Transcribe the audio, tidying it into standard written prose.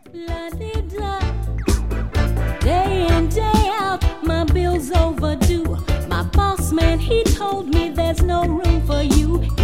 La-di-da. Day in, day out, my bill's overdue. My boss man, he told me there's no room for you